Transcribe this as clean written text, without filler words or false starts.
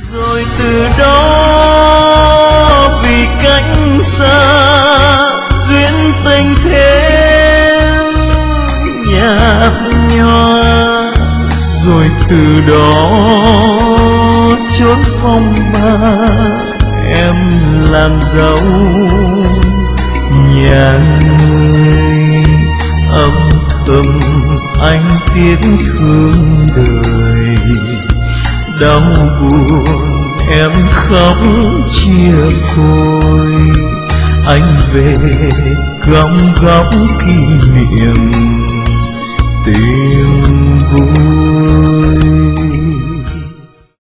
Rồi từ đó vì cách xa duyên tình thêm nhạt nhòa. Rồi từ đó chốn phong ba em làm dâu nhà người. Âm thầm anh tiếc thương đời, đau buồn em khóc chia phôi. Anh về góc góc kỷ niệm tìm vui.